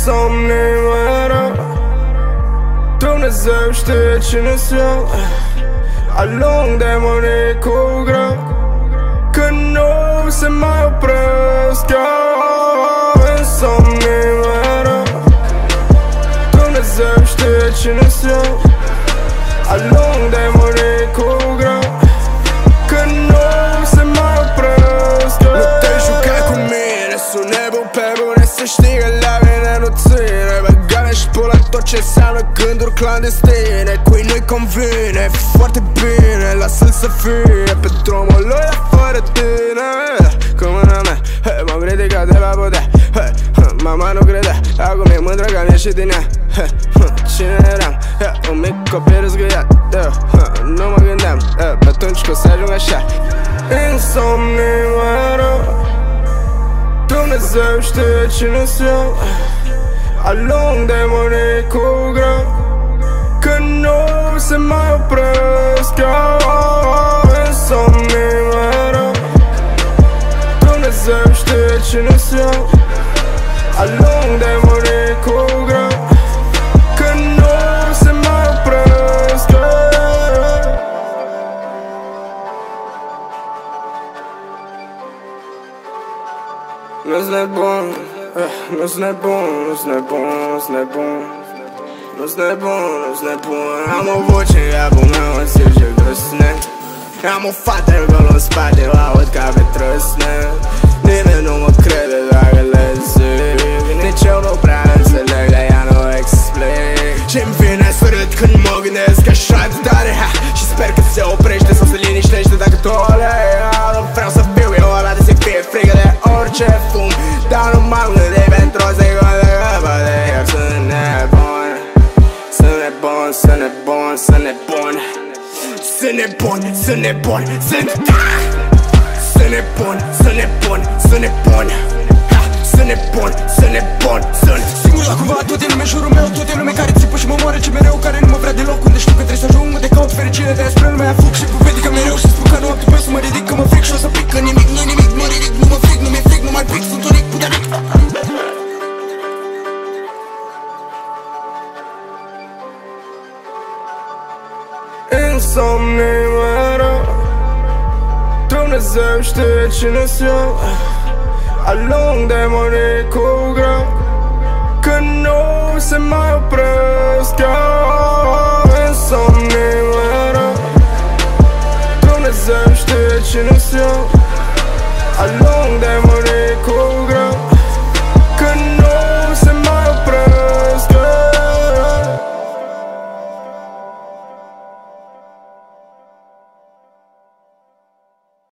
Insomnii mereu, Dumnezeu știe cine-s eu. Alung demonii cu greu, când nu se mai opresc eu. Insomnii mereu, Dumnezeu știe cine-s eu. Alung demonii cu greu, când nu se mai opresc eu. Nu te juca cu mine, sunt nebun pe bune, să știi că la mine nu ține. Băgare și pula tot ce înseamnă gânduri clandestine. Cui nu-i convine, foarte bine, lasă-l să fie pe drumul lui, dar fără tine. Cu mâna mea, m-am ridicat de la podea, mama nu credea, acum e mândră că am ieșit din ea. Cine eram? Un mic copil răzgâiat, nu mă gândeam pe atunci că o să ajung așa. Insomnii mereu, Dumnezeu știe cine-s eu. Alung demonii cu greu, când nu se mai opresc eu. Insomnii mereu, Dumnezeu știe cine-s eu. Alung demonii cu greu, când nu se mai opresc eu. Nu-s nebun, nu-s nebun, nu-s nebun, nu-s nebun, nu-s nebun, nu-s nebun. Am o voce în capul meu, în ce grăsne. Am o fată acolo în spate, o aud ca pe trăsne. Nimeni nu mă crede dacă le zic, nici eu nu prea înțeleg, dar ea nu explic. Ce-mi vine să râd când mă gândesc așa de tare, și sper că se oprește sau se liniștește dacă tot le iau. Nu vreau să fiu eu ăla de să fie frică de orice fum, dar nu m-am gândit pentru o secundă că poate eu sunt nebun. Sunt nebun, sunt nebun, sunt nebun. Sunt nebun, sunt nebun, sunt nebun, sunt nebun, sunt nebun. Sunt nebun, sunt nebun, sunt singur la cumva, toate lume în jurul meu, toate lume care țipă și mă moare ce mereu, care nu mă vrea deloc, unde știu că trebuie să ajung, unde caut fericire, de spre lumea aia fug și povedică mereu și spun că nu am timp să mă ridic, că mă fric și o să pic, că nimic, nu nimic, mă ridic, nu mă fric, nu mi-e fric, nu mai pic, sunt unic, puternic. Insomnii mereu, Dumnezeu știe cine-s eu. Alung demonii cu greu, când nu se mai opresc eu. Insomnii mereu, Dumnezeu știe cine-s eu.